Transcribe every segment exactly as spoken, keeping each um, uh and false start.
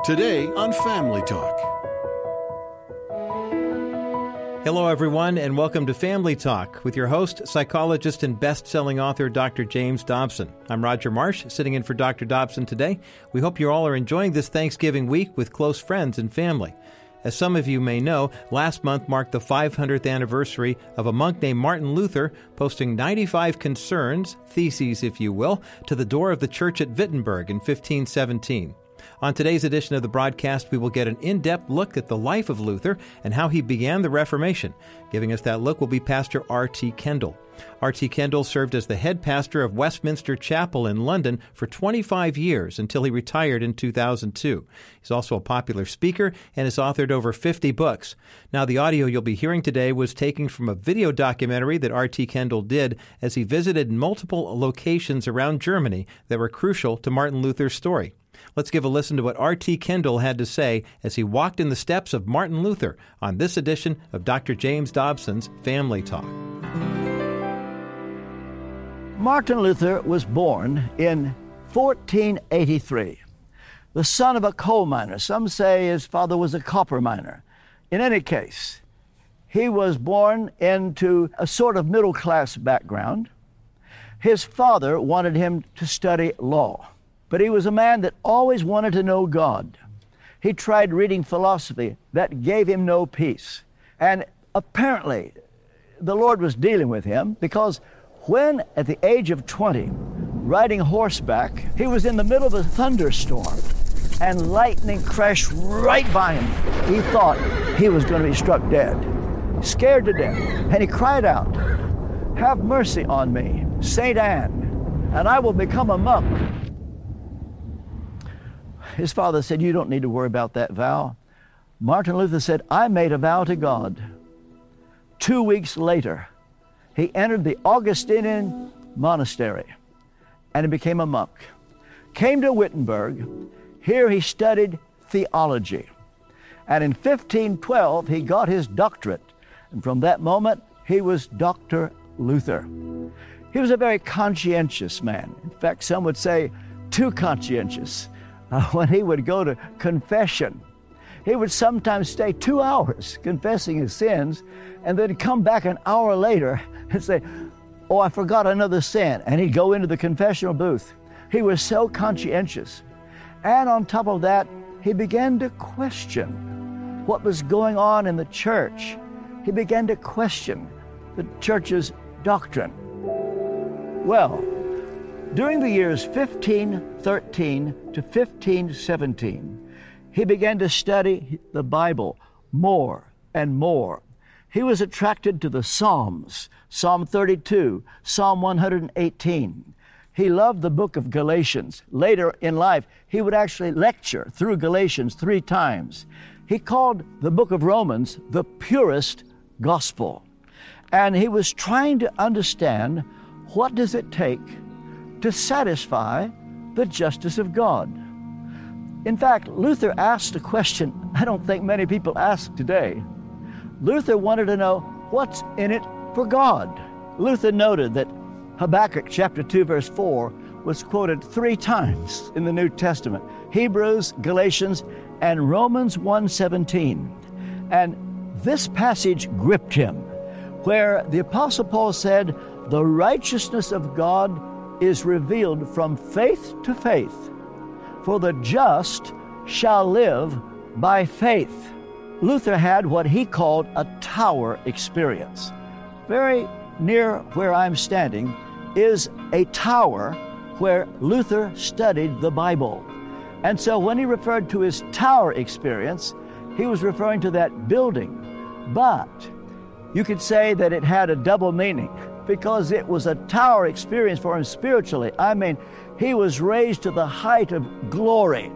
Today on Family Talk. Hello, everyone, and welcome to Family Talk with your host, psychologist and best-selling author, Doctor James Dobson. I'm Roger Marsh, sitting in for Doctor Dobson today. We hope you all are enjoying this Thanksgiving week with close friends and family. As some of you may know, last month marked the five hundredth anniversary of a monk named Martin Luther posting ninety-five concerns, theses if you will, to the door of the church at Wittenberg in fifteen seventeen. On today's edition of the broadcast, we will get an in-depth look at the life of Luther and how he began the Reformation. Giving us that look will be Pastor R T Kendall. R T Kendall served as the head pastor of Westminster Chapel in London for twenty-five years until he retired in two thousand two. He's also a popular speaker and has authored over fifty books. Now, the audio you'll be hearing today was taken from a video documentary that R T Kendall did as he visited multiple locations around Germany that were crucial to Martin Luther's story. Let's give a listen to what R T Kendall had to say as he walked in the steps of Martin Luther on this edition of Doctor James Dobson's Family Talk. Martin Luther was born in fourteen eighty-three, the son of a coal miner. Some say his father was a copper miner. In any case, he was born into a sort of middle-class background. His father wanted him to study law, but he was a man that always wanted to know God. He tried reading philosophy. That gave him no peace. And apparently, the Lord was dealing with him because when, at the age of twenty, riding horseback, he was in the middle of a thunderstorm and lightning crashed right by him. He thought he was going to be struck dead, scared to death. And he cried out, "Have mercy on me, Saint Anne, and I will become a monk." His father said, "You don't need to worry about that vow." Martin Luther said, "I made a vow to God." Two weeks later, he entered the Augustinian monastery and he became a monk. Came to Wittenberg. Here he studied theology. And in fifteen twelve, he got his doctorate. And from that moment, he was Doctor Luther. He was a very conscientious man. In fact, some would say too conscientious. Uh, when he would go to confession, he would sometimes stay two hours confessing his sins and then come back an hour later and say, "Oh, I forgot another sin." And he'd go into the confessional booth. He was so conscientious. And on top of that, he began to question what was going on in the church. He began to question the church's doctrine. Well, during the years fifteen thirteen to fifteen seventeen, he began to study the Bible more and more. He was attracted to the Psalms, Psalm thirty-two, Psalm one hundred eighteen. He loved the book of Galatians. Later in life, he would actually lecture through Galatians three times. He called the book of Romans the purest gospel. And he was trying to understand, what does it take to satisfy the justice of God? In fact, Luther asked a question I don't think many people ask today. Luther wanted to know, what's in it for God? Luther noted that Habakkuk chapter two verse four was quoted three times in the New Testament. Hebrews, Galatians, and Romans one seventeen. And this passage gripped him, where the Apostle Paul said, "The righteousness of God is revealed from faith to faith, for the just shall live by faith." Luther had what he called a tower experience. Very near where I'm standing is a tower where Luther studied the Bible. And so when he referred to his tower experience, he was referring to that building. But you could say that it had a double meaning, because it was a tower experience for him spiritually. I mean, he was raised to the height of glory.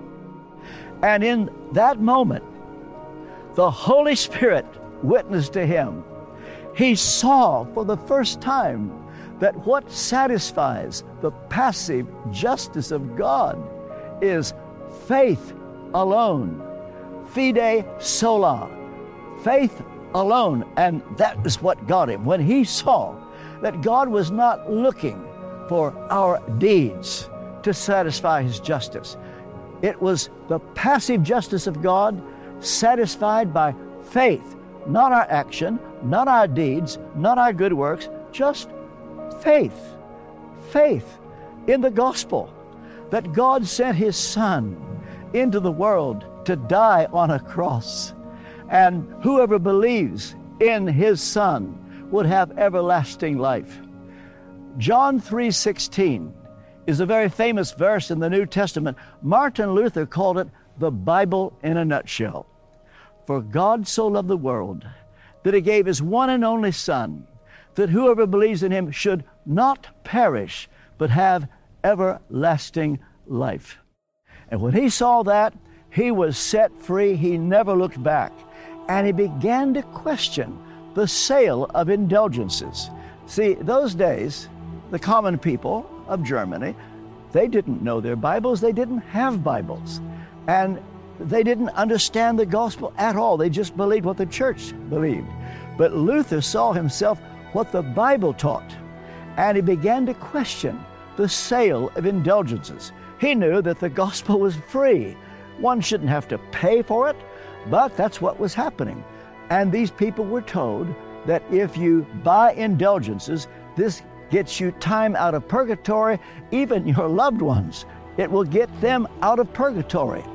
And in that moment, the Holy Spirit witnessed to him. He saw for the first time that what satisfies the passive justice of God is faith alone. Fide sola. Faith alone. And that is what got him. When he saw that God was not looking for our deeds to satisfy His justice. It was the passive justice of God satisfied by faith, not our action, not our deeds, not our good works, just faith. Faith in the gospel that God sent His Son into the world to die on a cross. And whoever believes in His Son would have everlasting life. John three sixteen is a very famous verse in the New Testament. Martin Luther called it the Bible in a nutshell. For God so loved the world that He gave His one and only Son, that whoever believes in Him should not perish, but have everlasting life. And when He saw that, He was set free. He never looked back. And He began to question the sale of indulgences. See, those days, the common people of Germany, they didn't know their Bibles. They didn't have Bibles. And they didn't understand the gospel at all. They just believed what the church believed. But Luther saw himself what the Bible taught, and he began to question the sale of indulgences. He knew that the gospel was free. One shouldn't have to pay for it, but that's what was happening. And these people were told that if you buy indulgences, this gets you time out of purgatory, even your loved ones. It will get them out of purgatory.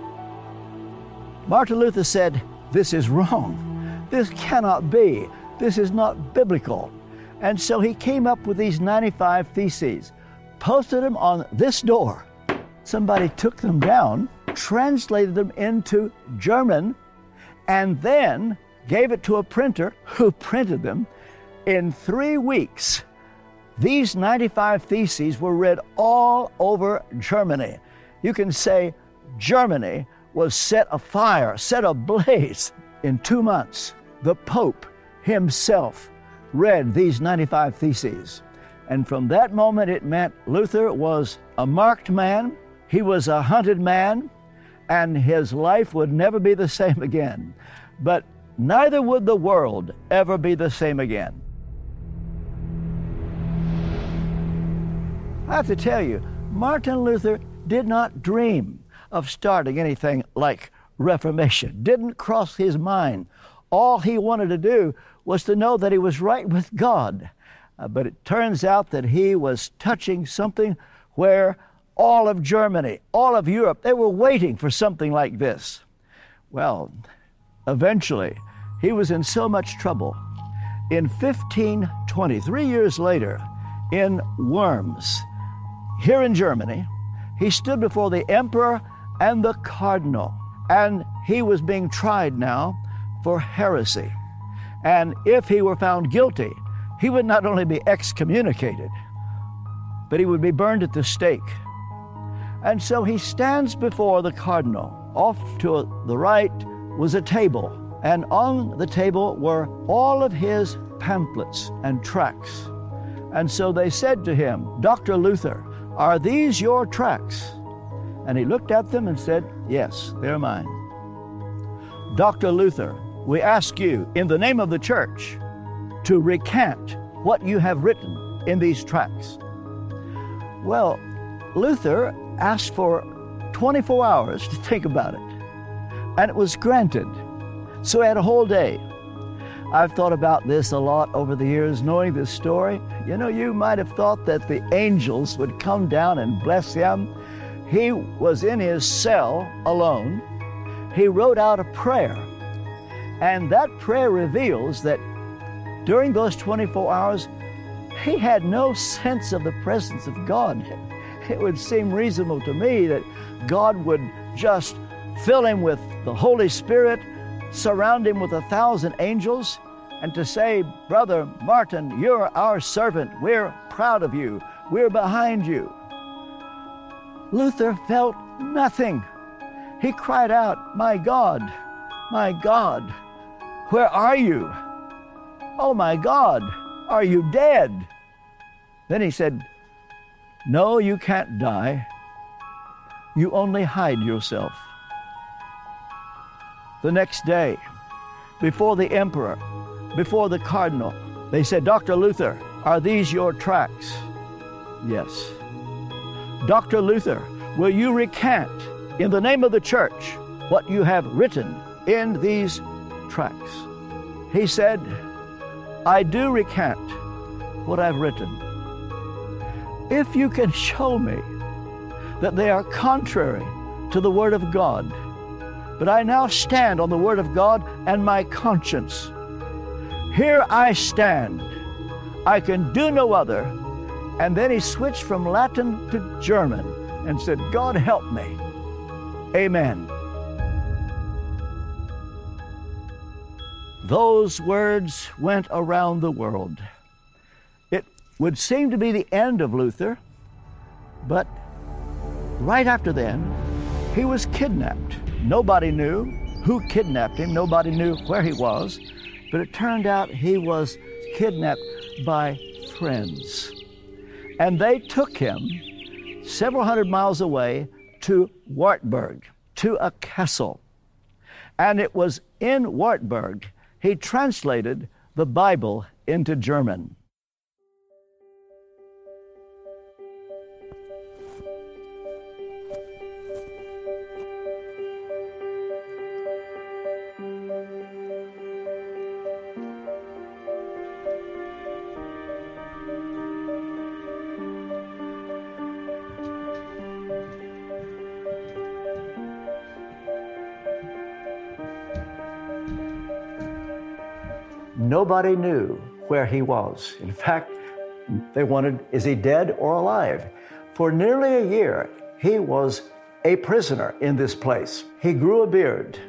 Martin Luther said, this is wrong. This cannot be. This is not biblical. And so he came up with these ninety-five theses, posted them on this door. Somebody took them down, translated them into German, and then gave it to a printer who printed them. In three weeks, these ninety-five theses were read all over Germany. You can say Germany was set afire, set ablaze. In two months, the Pope himself read these ninety-five theses. And from that moment, it meant Luther was a marked man, he was a hunted man, and his life would never be the same again. But neither would the world ever be the same again. I have to tell you, Martin Luther did not dream of starting anything like Reformation. Didn't cross his mind. All he wanted to do was to know that he was right with God. Uh, but it turns out that he was touching something where all of Germany, all of Europe, they were waiting for something like this. Well, eventually, he was in so much trouble. In fifteen twenty, three years later, in Worms, here in Germany, he stood before the emperor and the cardinal, and he was being tried now for heresy. And if he were found guilty, he would not only be excommunicated, but he would be burned at the stake. And so he stands before the cardinal. Off to the right was a table, and on the table were all of his pamphlets and tracts. And so they said to him, Doctor Luther, are these your tracts? And he looked at them and said, yes, they're mine. Doctor Luther, we ask you, in the name of the church, to recant what you have written in these tracts. Well, Luther asked for twenty-four hours to think about it, and it was granted. So he had a whole day. I've thought about this a lot over the years, knowing this story. You know, you might have thought that the angels would come down and bless him. He was in his cell alone. He wrote out a prayer, and that prayer reveals that during those twenty-four hours, he had no sense of the presence of God. It would seem reasonable to me that God would just fill him with the Holy Spirit, surround him with a thousand angels, and to say, Brother Martin, you're our servant. We're proud of you. We're behind you. Luther felt nothing. He cried out, my God, my God, where are you? Oh my God, are you dead? Then he said, no, you can't die. You only hide yourself. The next day, before the emperor, before the cardinal, they said, Doctor Luther, are these your tracts? Yes. Doctor Luther, will you recant in the name of the church what you have written in these tracts. He said, I do recant what I've written. If you can show me that they are contrary to the Word of God, but I now stand on the Word of God and my conscience. Here I stand. I can do no other. And then he switched from Latin to German and said, God help me. Amen. Those words went around the world. It would seem to be the end of Luther, but right after then, he was kidnapped. Nobody knew who kidnapped him. Nobody knew where he was, but it turned out he was kidnapped by friends. And they took him several hundred miles away to Wartburg, to a castle. And it was in Wartburg he translated the Bible into German. Nobody knew where he was. In fact, they wondered, is he dead or alive? For nearly a year, he was a prisoner in this place. He grew a beard.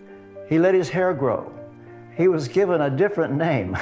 He let his hair grow. He was given a different name,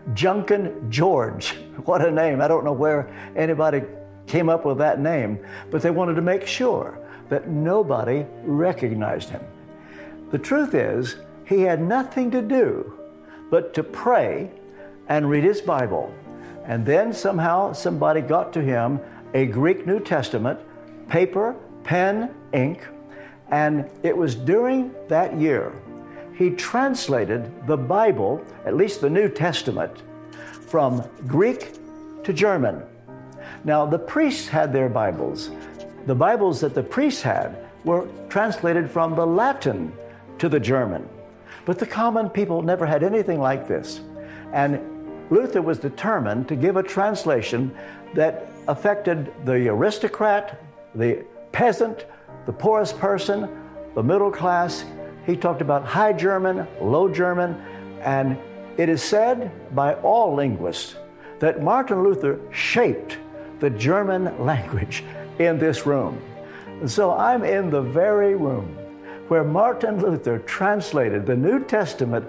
Junkin George. What a name. I don't know where anybody came up with that name, but they wanted to make sure that nobody recognized him. The truth is, he had nothing to do but to pray and read his Bible. And then somehow somebody got to him a Greek New Testament, paper, pen, ink, and it was during that year he translated the Bible, at least the New Testament, from Greek to German. Now, the priests had their Bibles. The Bibles that the priests had were translated from the Latin to the German. But the common people never had anything like this. And Luther was determined to give a translation that affected the aristocrat, the peasant, the poorest person, the middle class. He talked about High German, Low German, and it is said by all linguists that Martin Luther shaped the German language in this room. And so I'm in the very room where Martin Luther translated the New Testament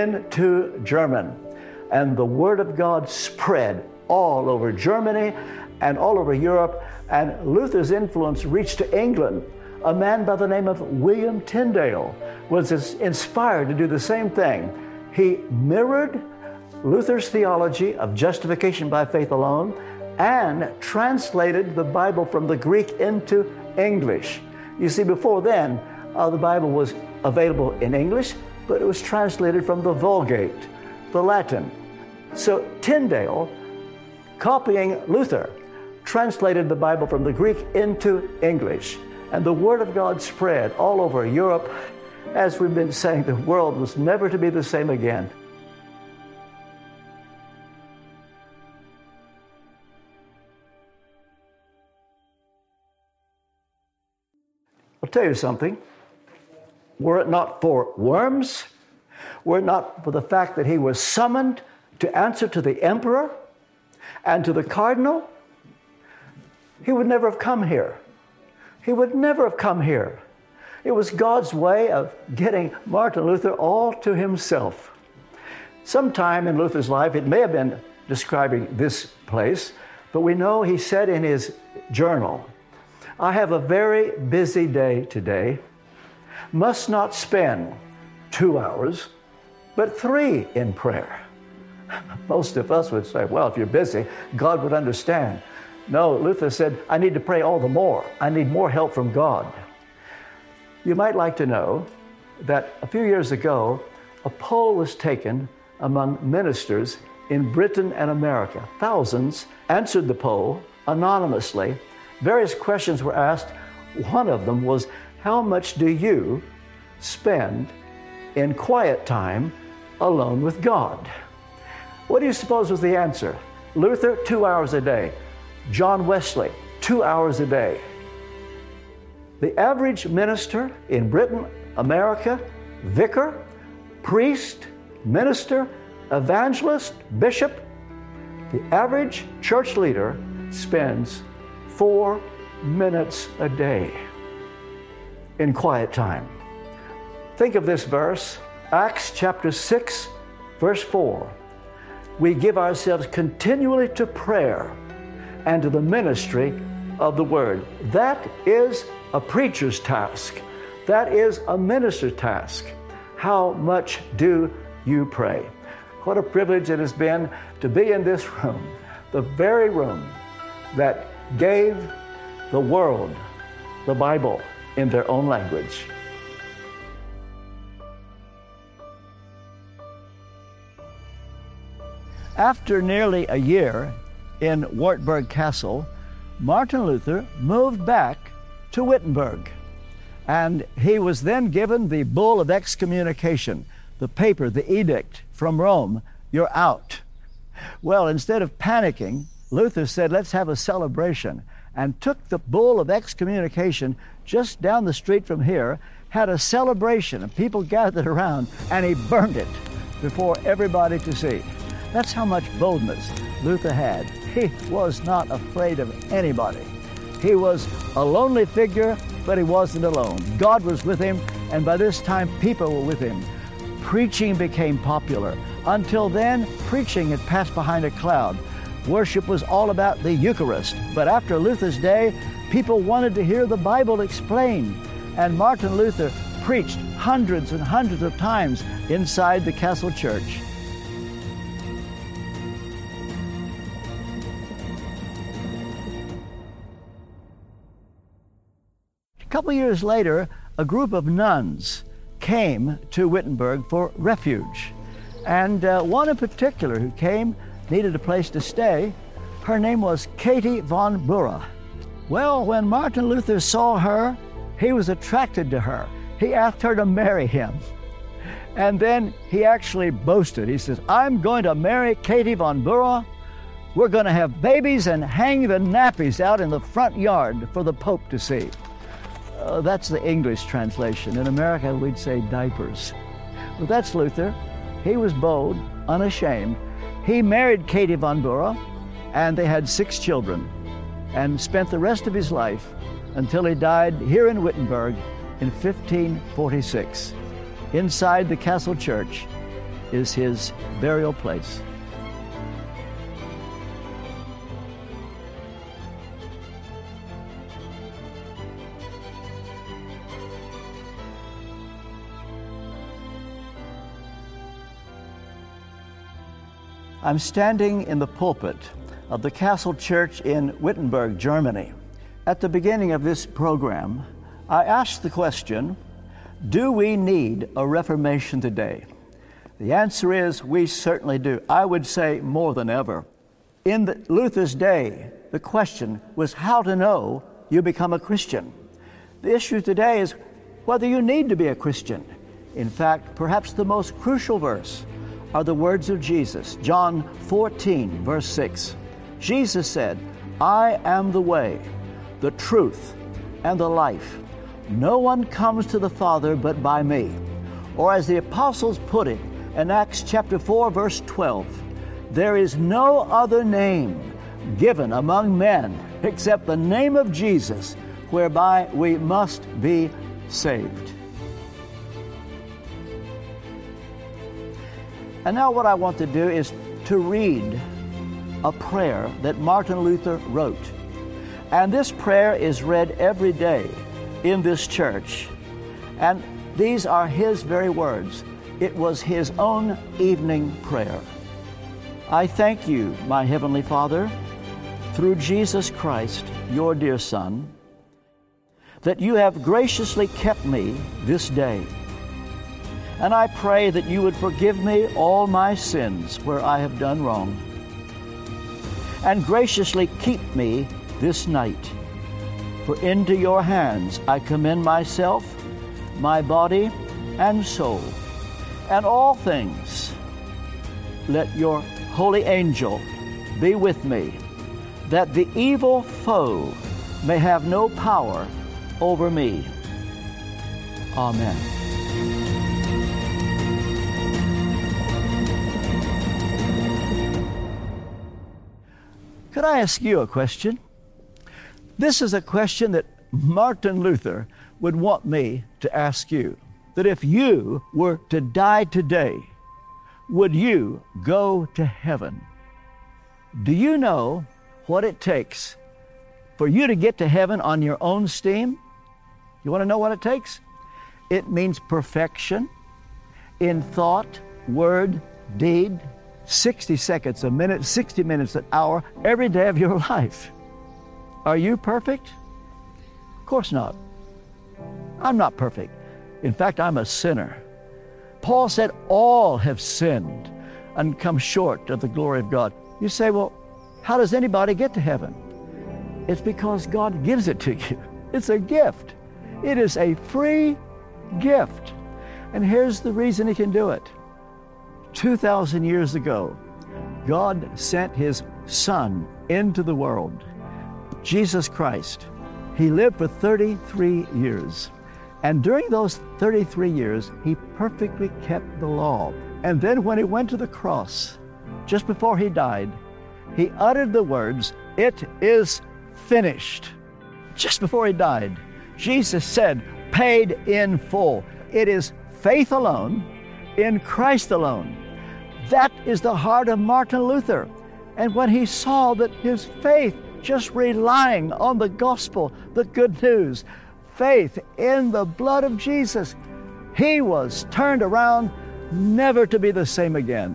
into German. And the Word of God spread all over Germany and all over Europe. And Luther's influence reached to England. A man by the name of William Tyndale was inspired to do the same thing. He mirrored Luther's theology of justification by faith alone and translated the Bible from the Greek into English. You see, before then, Uh, the Bible was available in English, but it was translated from the Vulgate, the Latin. So Tyndale, copying Luther, translated the Bible from the Greek into English. And the Word of God spread all over Europe. As we've been saying, the world was never to be the same again. I'll tell you something. Were it not for Worms, were it not for the fact that he was summoned to answer to the emperor and to the cardinal, he would never have come here. He would never have come here. It was God's way of getting Martin Luther all to himself. Sometime in Luther's life, it may have been describing this place, but we know he said in his journal, I have a very busy day today. Must not spend two hours, but three in prayer. Most of us would say, well, if you're busy, God would understand. No, Luther said, I need to pray all the more. I need more help from God. You might like to know that a few years ago, a poll was taken among ministers in Britain and America. Thousands answered the poll anonymously. Various questions were asked. One of them was, how much do you spend in quiet time alone with God? What do you suppose was the answer? Luther, two hours a day. John Wesley, two hours a day. The average minister in Britain, America, vicar, priest, minister, evangelist, bishop, the average church leader spends four minutes a day in quiet time. Think of this verse, Acts chapter six, verse four. We give ourselves continually to prayer and to the ministry of the word. That is a preacher's task. That is a minister's task. How much do you pray? What a privilege it has been to be in this room, the very room that gave the world the Bible in their own language. After nearly a year in Wartburg Castle, Martin Luther moved back to Wittenberg. And he was then given the bull of excommunication, the paper, the edict from Rome, you're out. Well, instead of panicking, Luther said, let's have a celebration, and took the bull of excommunication just down the street from here, had a celebration, and people gathered around, and he burned it before everybody to see. That's how much boldness Luther had. He was not afraid of anybody. He was a lonely figure, but he wasn't alone. God was with him, and by this time, people were with him. Preaching became popular. Until then, preaching had passed behind a cloud. Worship was all about the Eucharist. But after Luther's day, people wanted to hear the Bible explained. And Martin Luther preached hundreds and hundreds of times inside the castle church. A couple years later, a group of nuns came to Wittenberg for refuge. And uh, one in particular who came needed a place to stay. Her name was Katie von Bura. Well, when Martin Luther saw her, he was attracted to her. He asked her to marry him. And then he actually boasted. He says, I'm going to marry Katie von Bura. We're going to have babies and hang the nappies out in the front yard for the Pope to see. Uh, that's the English translation. In America, we'd say diapers. But that's Luther. He was bold, unashamed. He married Katie von Bura, and they had six children, and spent the rest of his life until he died here in Wittenberg in fifteen forty-six. Inside the castle church is his burial place. I'm standing in the pulpit of the Castle Church in Wittenberg, Germany. At the beginning of this program, I asked the question, do we need a reformation today? The answer is we certainly do. I would say more than ever. In the, Luther's day, the question was how to know you become a Christian. The issue today is whether you need to be a Christian. In fact, perhaps the most crucial verse are the words of Jesus, John fourteen, verse six. Jesus said, I am the way, the truth, and the life. No one comes to the Father but by me. Or as the apostles put it in Acts chapter four, verse twelve, there is no other name given among men except the name of Jesus, whereby we must be saved. And now what I want to do is to read a prayer that Martin Luther wrote. And this prayer is read every day in this church. And these are his very words. It was his own evening prayer. I thank you, my Heavenly Father, through Jesus Christ, your dear Son, that you have graciously kept me this day. And I pray that you would forgive me all my sins where I have done wrong, and graciously keep me this night. For into your hands I commend myself, my body and soul, and all things. Let your holy angel be with me, that the evil foe may have no power over me. Amen. Could I ask you a question? This is a question that Martin Luther would want me to ask you. That if you were to die today, would you go to heaven? Do you know what it takes for you to get to heaven on your own steam? You want to know what it takes? It means perfection in thought, word, deed, sixty seconds, a minute, sixty minutes, an hour, every day of your life. Are you perfect? Of course not. I'm not perfect. In fact, I'm a sinner. Paul said, all have sinned and come short of the glory of God. You say, well, how does anybody get to heaven? It's because God gives it to you. It's a gift. It is a free gift. And here's the reason He can do it. two thousand years ago, God sent His Son into the world, Jesus Christ. He lived for thirty-three years. And during those thirty-three years, He perfectly kept the law. And then when He went to the cross, just before He died, He uttered the words, "It is finished." Just before He died, Jesus said, paid in full. It is faith alone, in Christ alone. That is the heart of Martin Luther. And when he saw that his faith, just relying on the gospel, the good news, faith in the blood of Jesus, he was turned around, never to be the same again.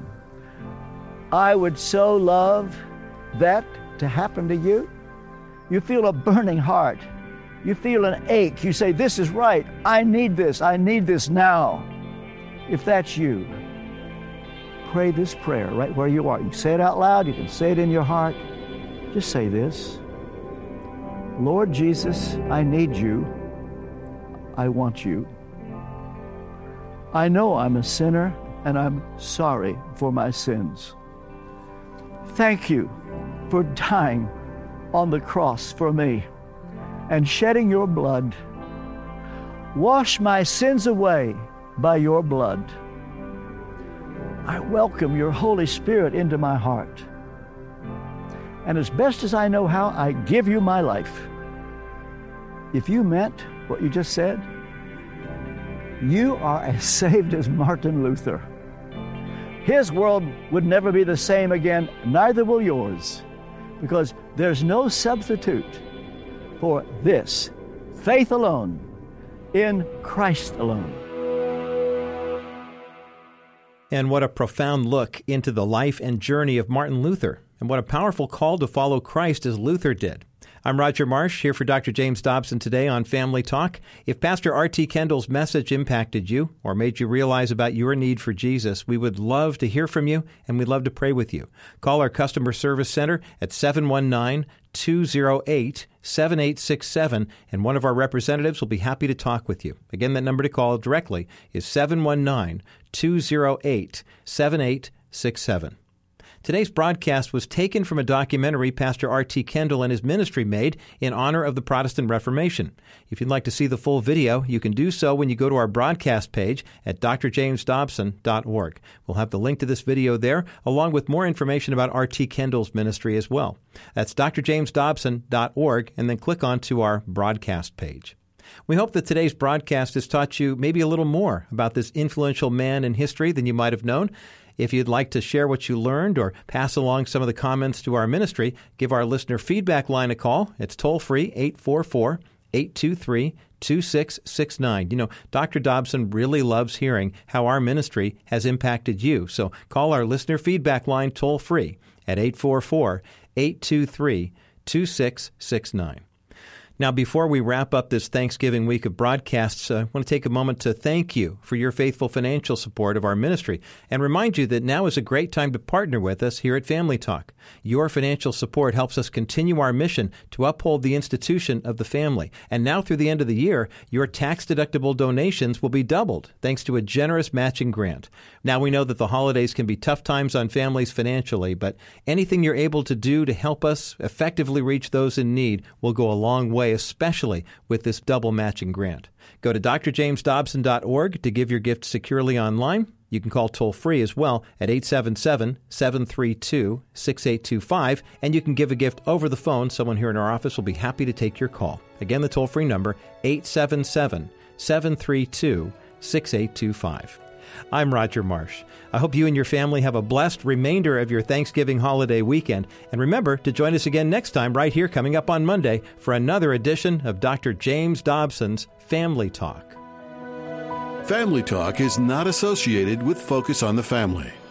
I would so love that to happen to you. You feel a burning heart. You feel an ache. You say, this is right. I need this. I need this now. If that's you, pray this prayer right where you are. You can say it out loud. You can say it in your heart. Just say this. Lord Jesus, I need you. I want you. I know I'm a sinner and I'm sorry for my sins. Thank you for dying on the cross for me and shedding your blood. Wash my sins away by your blood. I welcome your Holy Spirit into my heart. And as best as I know how, I give you my life. If you meant what you just said, you are as saved as Martin Luther. His world would never be the same again, neither will yours, because there's no substitute for this, faith alone, in Christ alone. And what a profound look into the life and journey of Martin Luther, and what a powerful call to follow Christ as Luther did. I'm Roger Marsh, here for Doctor James Dobson today on Family Talk. If Pastor R T Kendall's message impacted you or made you realize about your need for Jesus, we would love to hear from you, and we'd love to pray with you. Call our customer service center at seven one nine, two oh eight, seven eight six seven, and one of our representatives will be happy to talk with you. Again, that number to call directly is seven one nine, two oh eight, seven eight six seven. Today's broadcast was taken from a documentary Pastor R T Kendall and his ministry made in honor of the Protestant Reformation. If you'd like to see the full video, you can do so when you go to our broadcast page at d r james dobson dot org. We'll have the link to this video there, along with more information about R T Kendall's ministry as well. That's d r james dobson dot org, and then click on to our broadcast page. We hope that today's broadcast has taught you maybe a little more about this influential man in history than you might have known. If you'd like to share what you learned or pass along some of the comments to our ministry, give our listener feedback line a call. It's toll-free, eight four four, eight two three, two six six nine. You know, Doctor Dobson really loves hearing how our ministry has impacted you. So call our listener feedback line toll-free at eight four four, eight two three, two six six nine. Now, before we wrap up this Thanksgiving week of broadcasts, uh, I want to take a moment to thank you for your faithful financial support of our ministry and remind you that now is a great time to partner with us here at Family Talk. Your financial support helps us continue our mission to uphold the institution of the family. And now through the end of the year, your tax-deductible donations will be doubled thanks to a generous matching grant. Now, we know that the holidays can be tough times on families financially, but anything you're able to do to help us effectively reach those in need will go a long way, especially with this double matching grant. Go to d r james dobson dot org to give your gift securely online. You can call toll-free as well at eight seven seven, seven three two, six eight two five, and you can give a gift over the phone. Someone here in our office will be happy to take your call. Again, the toll-free number, eight seven seven, seven three two, six eight two five. I'm Roger Marsh. I hope you and your family have a blessed remainder of your Thanksgiving holiday weekend. And remember to join us again next time right here coming up on Monday for another edition of Doctor James Dobson's Family Talk. Family Talk is not associated with Focus on the Family.